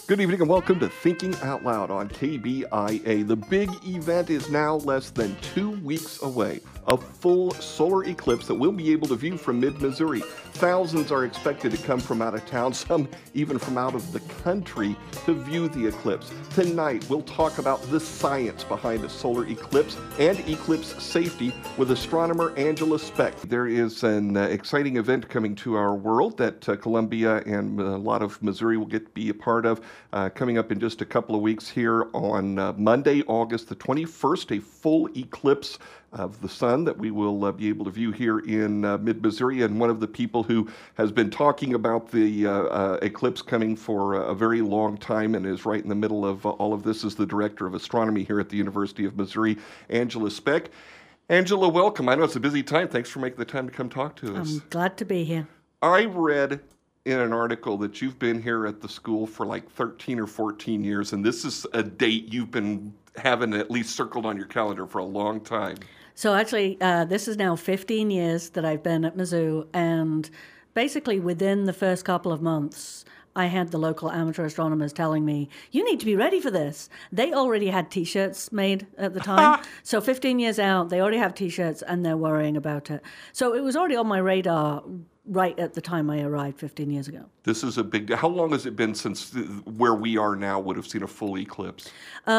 Good evening and welcome to Thinking Out Loud on KBIA. The big event is now less than 2 weeks away. A full solar eclipse that we'll be able to view from mid-Missouri. Thousands are expected to come from out of town, some even from out of the country, to view the eclipse. Tonight, we'll talk about the science behind a solar eclipse and eclipse safety with astronomer Angela Speck. There is an exciting event coming to our world that Columbia and a lot of Missouri will get to be a part of. Coming up in just a couple of weeks here on Monday, August the 21st, a full eclipse of the sun that we will be able to view here in mid-Missouri. And one of the people who has been talking about the eclipse coming for a very long time and is right in the middle of all of this is the director of astronomy here at the University of Missouri, Angela Speck. Angela, welcome. I know it's a busy time. Thanks for making the time to come talk to us. I'm glad to be here. I read in an article that you've been here at the school for like 13 or 14 years, and this is a date you've been having at least circled on your calendar for a long time. So actually, this is now 15 years that I've been at Mizzou, and basically within the first couple of months, I had the local amateur astronomers telling me, you need to be ready for this. They already had T-shirts made at the time. So 15 years out, they already have T-shirts and they're worrying about it. So it was already on my radar right at the time I arrived 15 years ago. This is a big deal. How long has it been since where we are now would have seen a full eclipse?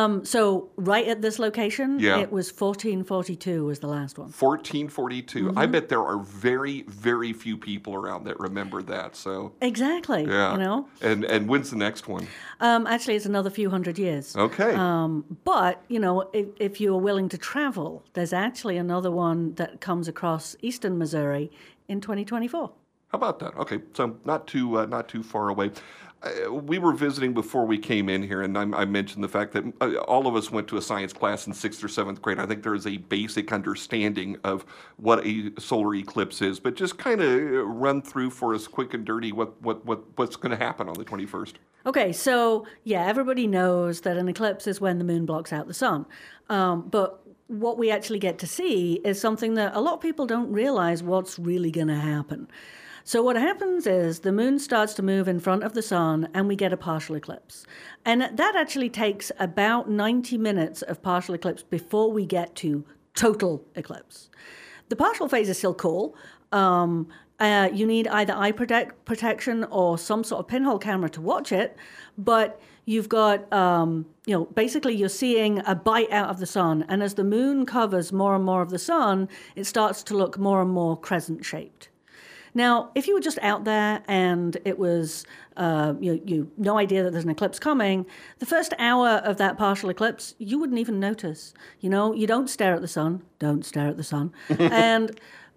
So right at this location, Yeah. It was 1442 was the last one. 1442. I bet there are very, very few people around that remember that. So Exactly. yeah. You know? And when's the next one? Actually, it's another few hundred years. Okay. But, you know, if you are willing to travel, there's actually another one that comes across eastern Missouri in 2024. How about that? Okay, so not too far away. We were visiting before we came in here, and I mentioned the fact that all of us went to a science class in 6th or 7th grade. I think there is a basic understanding of what a solar eclipse is, but just kind of run through for us quick and dirty what's going to happen on the 21st. Okay, so yeah, everybody knows that an eclipse is when the moon blocks out the sun. But what we actually get to see is something that a lot of people don't realize what's really going to happen. So what happens is the moon starts to move in front of the sun and we get a partial eclipse. And that actually takes about 90 minutes of partial eclipse before we get to total eclipse. The partial phase is still cool. You need either eye protection or some sort of pinhole camera to watch it, but you've got, basically you're seeing a bite out of the sun, and as the moon covers more and more of the sun, it starts to look more and more crescent-shaped. Now, if you were just out there and it was, you no idea that there's an eclipse coming, the first hour of that partial eclipse, you wouldn't even notice. You know, you don't stare at the sun. Don't stare at the sun. And,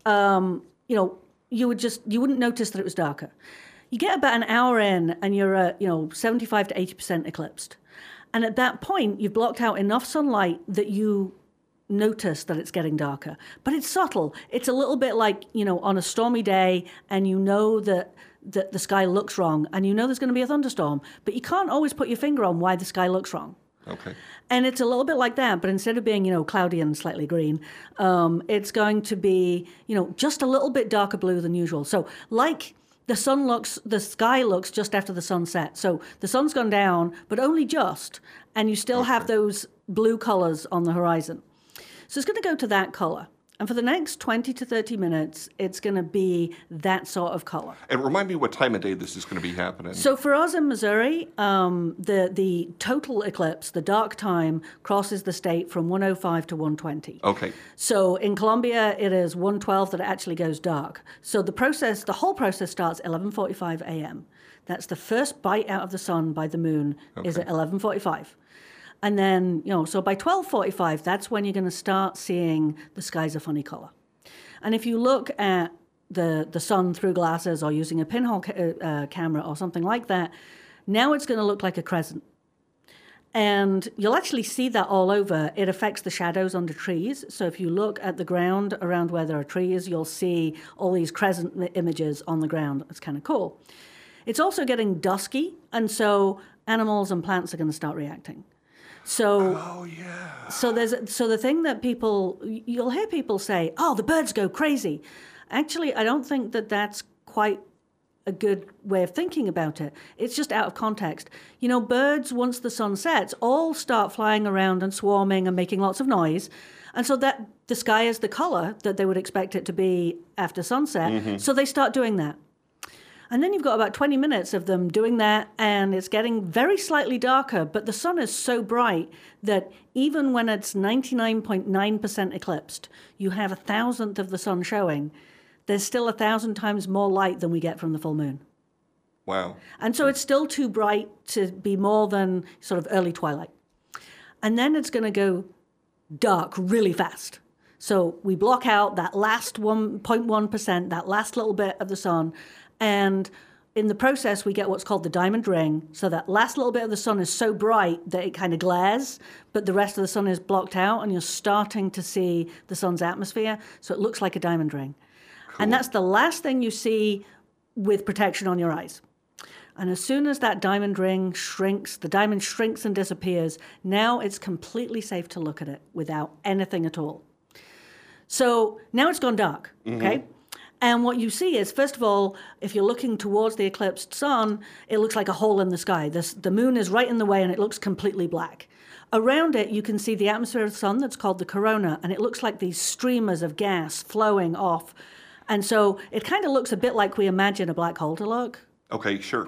you wouldn't notice that it was darker. You get about an hour in and you're at, 75 to 80% eclipsed. And at that point, you've blocked out enough sunlight that you notice that it's getting darker. But it's subtle. It's a little bit like, on a stormy day and you know that the sky looks wrong and you know there's going to be a thunderstorm, but you can't always put your finger on why the sky looks wrong. Okay. And it's a little bit like that, but instead of being, cloudy and slightly green, it's going to be, just a little bit darker blue than usual. So like the sky looks just after the sun set. So the sun's gone down, but only just, and you still have those blue colors on the horizon. So it's going to go to that color. And for the next 20 to 30 minutes, it's going to be that sort of color. And remind me what time of day this is going to be happening. So for us in Missouri, the total eclipse, the dark time, crosses the state from 1:05 to 1:20. Okay. So in Columbia, it is 1:12 that it actually goes dark. So the whole process starts 11:45 a.m. That's the first bite out of the sun by the moon is at 11:45. And then, so by 12:45, that's when you're going to start seeing the skies a funny color. And if you look at the sun through glasses or using a pinhole camera or something like that, now it's going to look like a crescent. And you'll actually see that all over. It affects the shadows under trees. So if you look at the ground around where there are trees, you'll see all these crescent images on the ground. It's kind of cool. It's also getting dusky, and so animals and plants are going to start reacting. So, so the thing that you'll hear people say, oh, the birds go crazy. Actually, I don't think that that's quite a good way of thinking about it. It's just out of context. You know, birds, once the sun sets, all start flying around and swarming and making lots of noise. And so that the sky is the color that they would expect it to be after sunset. So they start doing that. And then you've got about 20 minutes of them doing that, and it's getting very slightly darker, but the sun is so bright that even when it's 99.9% eclipsed, you have 1,000th of the sun showing. There's still 1,000 times more light than we get from the full moon. Wow. And so it's still too bright to be more than sort of early twilight. And then it's going to go dark really fast. So we block out that last 1.1%, that last little bit of the sun, and in the process, we get what's called the diamond ring. So that last little bit of the sun is so bright that it kind of glares, but the rest of the sun is blocked out, and you're starting to see the sun's atmosphere. So it looks like a diamond ring. Cool. And that's the last thing you see with protection on your eyes. And as soon as that diamond ring shrinks, the diamond shrinks and disappears, now it's completely safe to look at it without anything at all. So now it's gone dark, okay? And what you see is, first of all, if you're looking towards the eclipsed sun, it looks like a hole in the sky. The moon is right in the way, and it looks completely black. Around it, you can see the atmosphere of the sun that's called the corona, and it looks like these streamers of gas flowing off. And so it kind of looks a bit like we imagine a black hole to look. Okay, sure.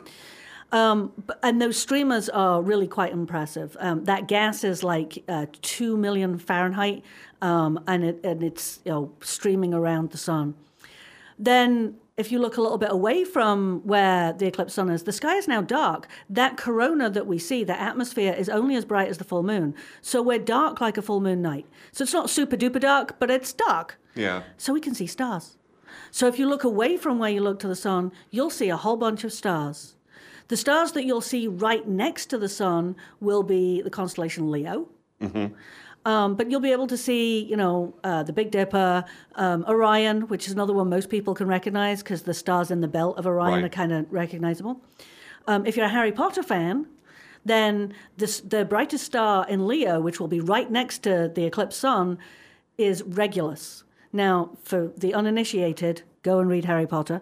And those streamers are really quite impressive. That gas is like 2 million Fahrenheit, and it's streaming around the sun. Then if you look a little bit away from where the eclipsed sun is, the sky is now dark. That corona that we see, the atmosphere, is only as bright as the full moon. So we're dark like a full moon night. So it's not super duper dark, but it's dark. Yeah. So we can see stars. So if you look away from where you look to the sun, you'll see a whole bunch of stars. The stars that you'll see right next to the sun will be the constellation Leo. But you'll be able to see, the Big Dipper, Orion, which is another one most people can recognize because the stars in the belt of Orion are kind of recognizable. If you're a Harry Potter fan, then the brightest star in Leo, which will be right next to the eclipsed sun, is Regulus. Now, for the uninitiated, go and read Harry Potter.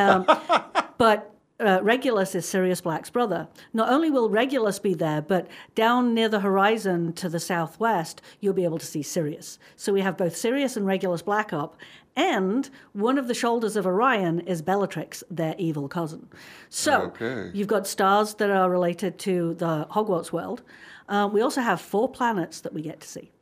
But Regulus is Sirius Black's brother. Not only will Regulus be there, but down near the horizon to the southwest, you'll be able to see Sirius. So we have both Sirius and Regulus Black up, and one of the shoulders of Orion is Bellatrix, their evil cousin. So you've got stars that are related to the Hogwarts world. We also have 4 planets that we get to see.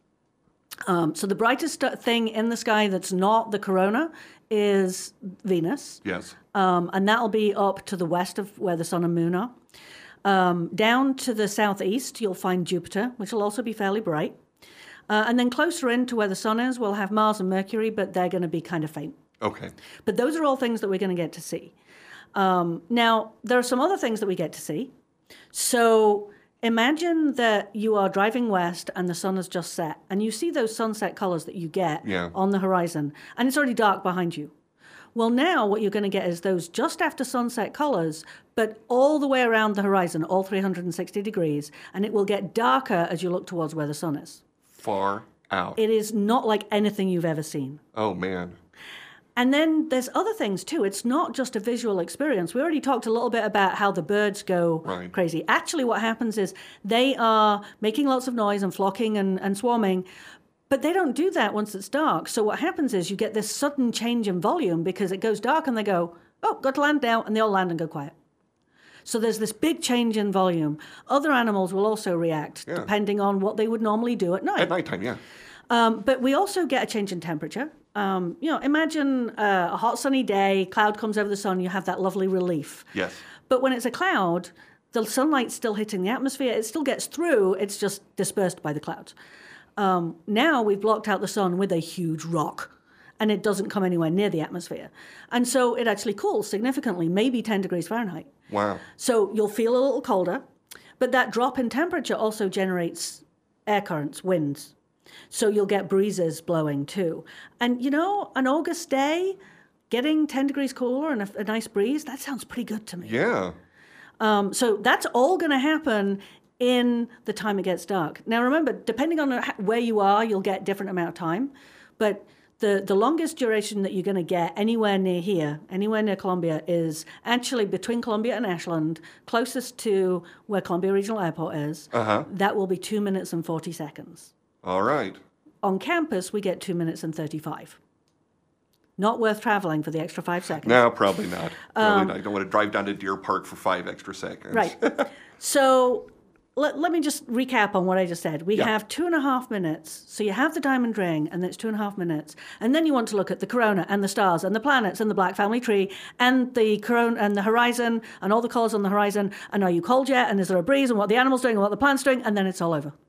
So the brightest thing in the sky that's not the corona is Venus. Yes. And that'll be up to the west of where the sun and moon are. Down to the southeast, you'll find Jupiter, which will also be fairly bright. And then closer in to where the sun is, we'll have Mars and Mercury, but they're going to be kind of faint. Okay. But those are all things that we're going to get to see. Now, there are some other things that we get to see. So imagine that you are driving west and the sun has just set, and you see those sunset colors that you get on the horizon, and it's already dark behind you. Well, now what you're going to get is those just after sunset colors, but all the way around the horizon, all 360 degrees, and it will get darker as you look towards where the sun is. Far out. It is not like anything you've ever seen. Oh, man. And then there's other things too. It's not just a visual experience. We already talked a little bit about how the birds go crazy. Actually, what happens is they are making lots of noise and flocking and swarming, but they don't do that once it's dark. So what happens is you get this sudden change in volume because it goes dark and they go, oh, got to land now, and they all land and go quiet. So there's this big change in volume. Other animals will also react depending on what they would normally do at night. At nighttime, yeah. But we also get a change in temperature. Imagine a hot sunny day, cloud comes over the sun, you have that lovely relief. Yes. But when it's a cloud, the sunlight's still hitting the atmosphere. It still gets through. It's just dispersed by the clouds. Now we've blocked out the sun with a huge rock, and it doesn't come anywhere near the atmosphere. And so it actually cools significantly, maybe 10 degrees Fahrenheit. Wow. So you'll feel a little colder, but that drop in temperature also generates air currents, winds. So you'll get breezes blowing too. And, an August day, getting 10 degrees cooler and a nice breeze, that sounds pretty good to me. Yeah. So that's all going to happen in the time it gets dark. Now, remember, depending on where you are, you'll get different amount of time. But The longest duration that you're going to get anywhere near here, anywhere near Columbia, is actually between Columbia and Ashland, closest to where Columbia Regional Airport is. That will be 2 minutes and 40 seconds. All right. On campus, we get 2 minutes and 35. Not worth traveling for the extra 5 seconds. No, probably not. Probably not. You don't want to drive down to Deer Park for 5 extra seconds. Right. So let me just recap on what I just said. We have 2.5 minutes. So you have the diamond ring, and it's 2.5 minutes. And then you want to look at the corona and the stars and the planets and the black family tree and the corona and the horizon and all the colors on the horizon. And are you cold yet? And is there a breeze? And what the animal's doing and what the plant's doing? And then it's all over.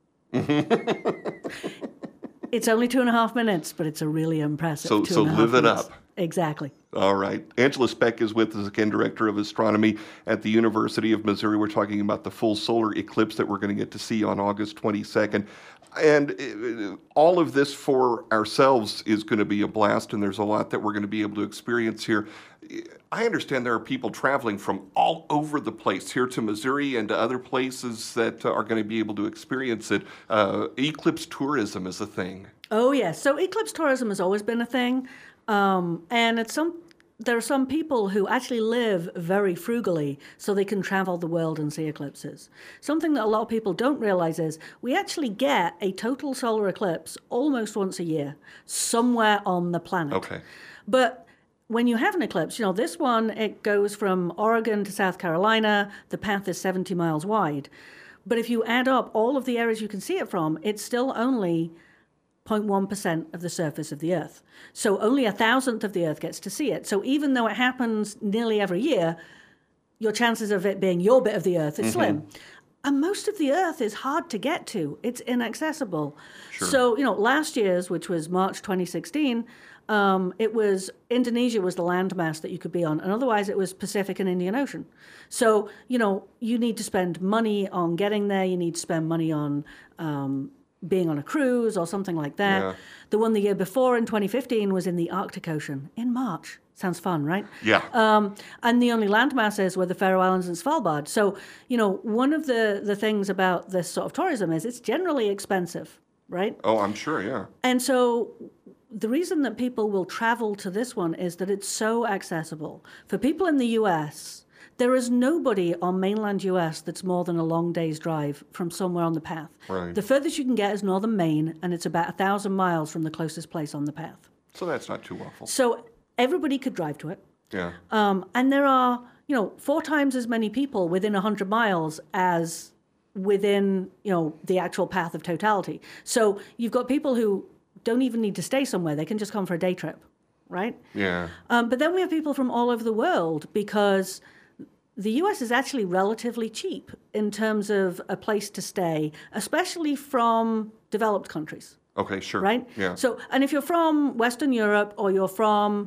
It's only 2.5 minutes, but it's a really impressive 2.5 minutes. So live it up. Exactly. All right. Angela Speck is with us again, Director of Astronomy at the University of Missouri. We're talking about the full solar eclipse that we're going to get to see on August 22nd. And all of this for ourselves is going to be a blast, and there's a lot that we're going to be able to experience here. I understand there are people traveling from all over the place here to Missouri and to other places that are going to be able to experience it. Eclipse tourism is a thing. Oh, yes. So eclipse tourism has always been a thing. And there are some people who actually live very frugally so they can travel the world and see eclipses. Something that a lot of people don't realize is we actually get a total solar eclipse almost once a year somewhere on the planet. Okay. But when you have an eclipse, this one, it goes from Oregon to South Carolina. The path is 70 miles wide. But if you add up all of the areas you can see it from, it's still only 0.1% of the surface of the Earth. So only 1,000th of the Earth gets to see it. So even though it happens nearly every year, your chances of it being your bit of the Earth is slim. And most of the Earth is hard to get to. It's inaccessible. Sure. So, last year's, which was March 2016, Indonesia was the landmass that you could be on, and otherwise it was Pacific and Indian Ocean. So, you need to spend money on getting there. You need to spend money on being on a cruise or something like that. Yeah. The one the year before in 2015 was in the Arctic Ocean in March. Sounds fun, right? Yeah. And the only land masses were the Faroe Islands and Svalbard. So, one of the things about this sort of tourism is it's generally expensive, right? Oh, I'm sure, yeah. And so the reason that people will travel to this one is that it's so accessible. For people in the U.S., there is nobody on mainland U.S. that's more than a long day's drive from somewhere on the path. Right. The furthest you can get is northern Maine, and it's about 1,000 miles from the closest place on the path. So that's not too awful. So everybody could drive to it. Yeah. And there are, 4 times as many people within 100 miles as within, the actual path of totality. So you've got people who don't even need to stay somewhere. They can just come for a day trip, right? Yeah. But then we have people from all over the world because the U.S. is actually relatively cheap in terms of a place to stay, especially from developed countries. Okay, sure. Right? Yeah. So, and if you're from Western Europe or you're from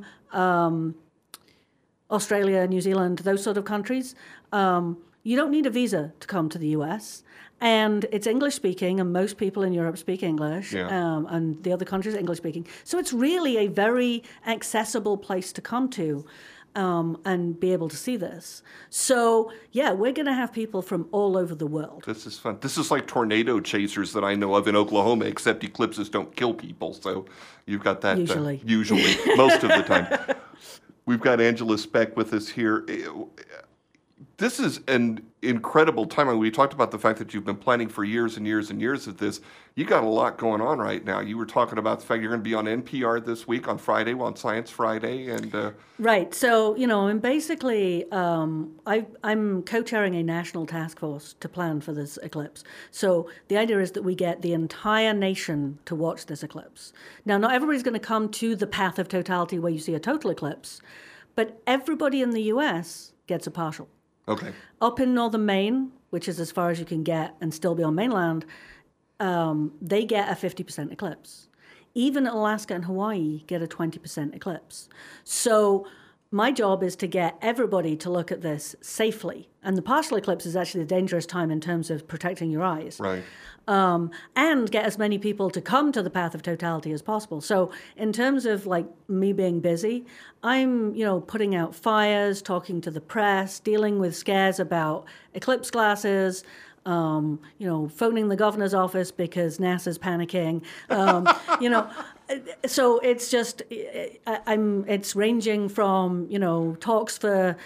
Australia, New Zealand, those sort of countries, you don't need a visa to come to the U.S. And it's English speaking, and most people in Europe speak English, and the other countries are English speaking. So it's really a very accessible place to come to. And be able to see this. So, we're going to have people from all over the world. This is fun. This is like tornado chasers that I know of in Oklahoma, except eclipses don't kill people. So you've got that. Usually. Usually, most of the time. We've got Angela Speck with us here. This is an incredible time. I mean, we talked about the fact that you've been planning for years and years and years of this. You got a lot going on right now. You were talking about the fact you're going to be on NPR this week on Friday, on Science Friday, and right. So and basically, I'm co-chairing a national task force to plan for this eclipse. So the idea is that we get the entire nation to watch this eclipse. Now, not everybody's going to come to the path of totality where you see a total eclipse, but everybody in the U.S. gets a partial. Okay. Up in northern Maine, which is as far as you can get and still be on mainland, they get a 50% eclipse. Even Alaska and Hawaii get a 20% eclipse. So my job is to get everybody to look at this safely. And the partial eclipse is actually a dangerous time in terms of protecting your eyes. Right. And get as many people to come to the path of totality as possible. So in terms of me being busy, I'm, putting out fires, talking to the press, dealing with scares about eclipse glasses, phoning the governor's office because NASA's panicking, So it's just, it's ranging from, talks for,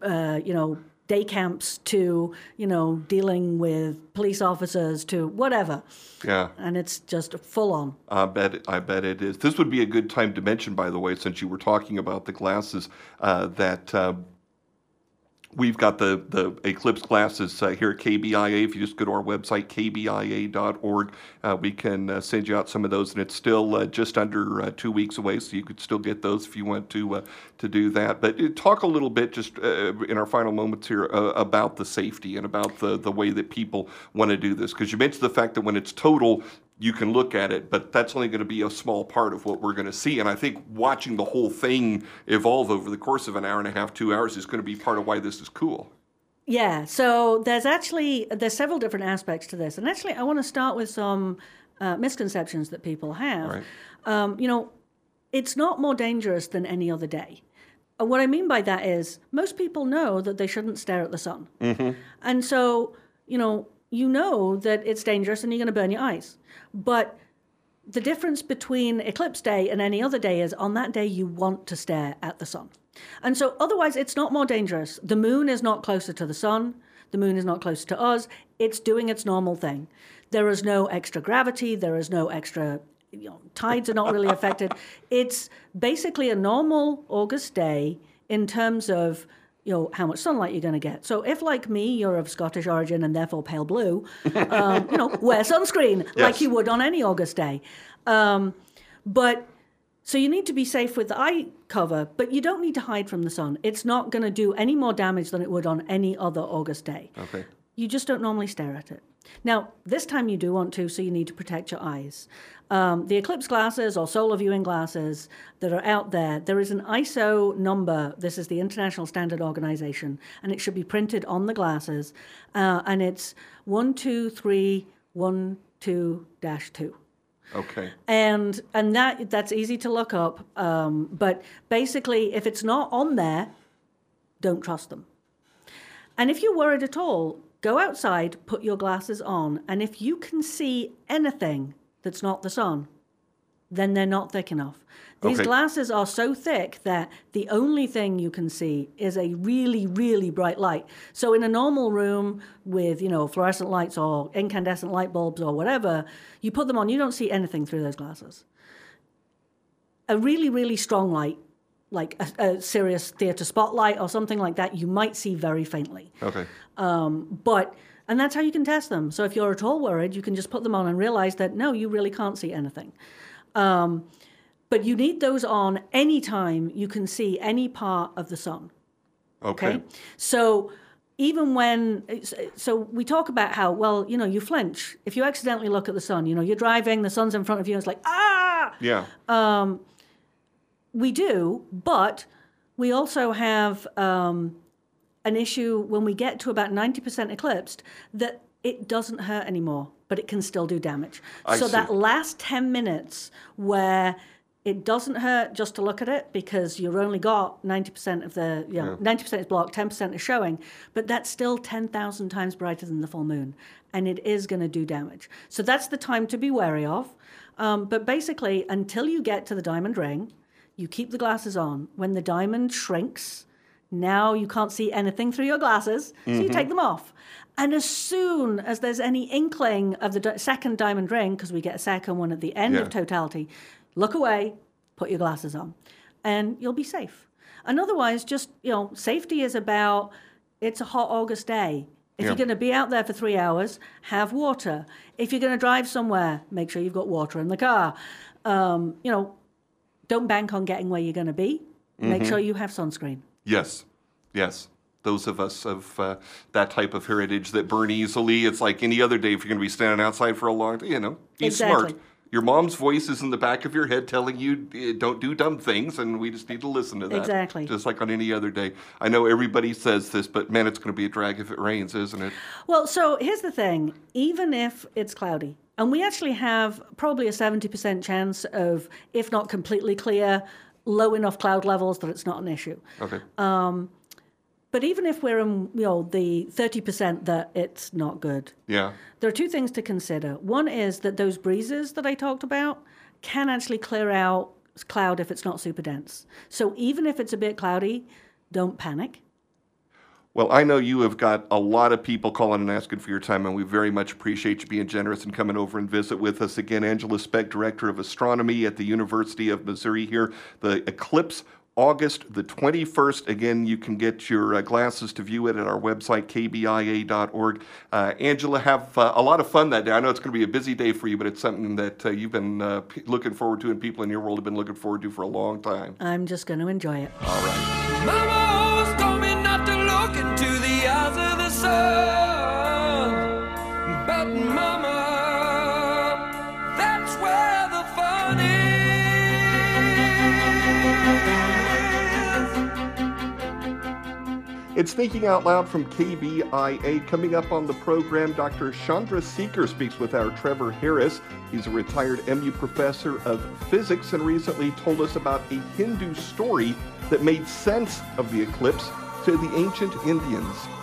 day camps to, dealing with police officers to whatever. Yeah. And it's just full on. I bet it is. This would be a good time to mention, by the way, since you were talking about the glasses, that we've got the Eclipse glasses here at KBIA. If you just go to our website, kbia.org, we can send you out some of those, and it's still just under 2 weeks away, so you could still get those if you want to do that. But talk a little bit, just in our final moments here, about the safety and about the way that people want to do this. Because you mentioned the fact that when it's total, you can look at it, but that's only going to be a small part of what we're going to see. And I think watching the whole thing evolve over the course of an hour and a half, 2 hours is going to be part of why this is cool. Yeah, so there's several different aspects to this. And actually, I want to start with some misconceptions that people have. Right. It's not more dangerous than any other day. What I mean by that is most people know that they shouldn't stare at the sun. Mm-hmm. And so, you know that it's dangerous and you're going to burn your eyes. But the difference between eclipse day and any other day is on that day you want to stare at the sun. And so otherwise it's not more dangerous. The moon is not closer to the sun. The moon is not closer to us. It's doing its normal thing. There is no extra gravity. There is no extra, tides are not really affected. It's basically a normal August day in terms of how much sunlight you're going to get. So if, like me, you're of Scottish origin and therefore pale blue, wear sunscreen like you would on any August day. But so you need to be safe with the eye cover, but you don't need to hide from the sun. It's not going to do any more damage than it would on any other August day. Okay. You just don't normally stare at it. Now, this time you do want to, so you need to protect your eyes. The eclipse glasses or solar viewing glasses that are out there is an ISO number. This is the International Standard Organization, and it should be printed on the glasses. And it's 12312-2. Okay. And that's easy to look up. But basically, if it's not on there, don't trust them. And if you're worried at all, go outside, put your glasses on, and if you can see anything that's not the sun, then they're not thick enough. These glasses are so thick that the only thing you can see is a really, really bright light. So in a normal room with, fluorescent lights or incandescent light bulbs or whatever, you put them on, you don't see anything through those glasses. A really, really strong light, like a serious theater spotlight or something like that, you might see very faintly. Okay. And that's how you can test them. So if you're at all worried, you can just put them on and realize that, no, you really can't see anything. But you need those on anytime you can see any part of the sun. Okay. So even so we talk about how, you flinch. If you accidentally look at the sun, you're driving, the sun's in front of you, and it's like, ah! Yeah. We do, but we also have an issue when we get to about 90% eclipsed that it doesn't hurt anymore, but it can still do damage. So that last 10 minutes where it doesn't hurt just to look at it because you've only got 90% of 90% is blocked, 10% is showing, but that's still 10,000 times brighter than the full moon, and it is going to do damage. So that's the time to be wary of. But basically, until you get to the diamond ring, you keep the glasses on. When the diamond shrinks, now you can't see anything through your glasses, so you take them off. And as soon as there's any inkling of the second diamond ring, because we get a second one at the end of totality, look away, put your glasses on, and you'll be safe. And otherwise, just, safety is about, it's a hot August day. If you're going to be out there for 3 hours, have water. If you're going to drive somewhere, make sure you've got water in the car. Don't bank on getting where you're going to be. Make sure you have sunscreen. Yes. Those of us of that type of heritage that burn easily, it's like any other day if you're going to be standing outside for a long time, be smart. Your mom's voice is in the back of your head telling you don't do dumb things, and we just need to listen to that. Exactly. Just like on any other day. I know everybody says this, but man, it's going to be a drag if it rains, isn't it? Well, so here's the thing. Even if it's cloudy, and we actually have probably a 70% chance of, if not completely clear, low enough cloud levels that it's not an issue. Okay. But even if we're in, the 30% that it's not good, there are two things to consider. One is that those breezes that I talked about can actually clear out cloud if it's not super dense. So even if it's a bit cloudy, don't panic. Well, I know you have got a lot of people calling and asking for your time, and we very much appreciate you being generous and coming over and visit with us. Again, Angela Speck, Director of Astronomy at the University of Missouri here. The eclipse, August the 21st. Again, you can get your glasses to view it at our website, kbia.org. Angela, have a lot of fun that day. I know it's going to be a busy day for you, but it's something that you've been looking forward to, and people in your world have been looking forward to for a long time. I'm just going to enjoy it. All right. Mama always told me not to look into the eyes of the sun, but Mama, that's where the fun is. It's Thinking Out Loud from KBIA. Coming up on the program, Dr. Chandra Seeker speaks with our Trevor Harris. He's a retired MU professor of physics and recently told us about a Hindu story that made sense of the eclipse to the ancient Indians.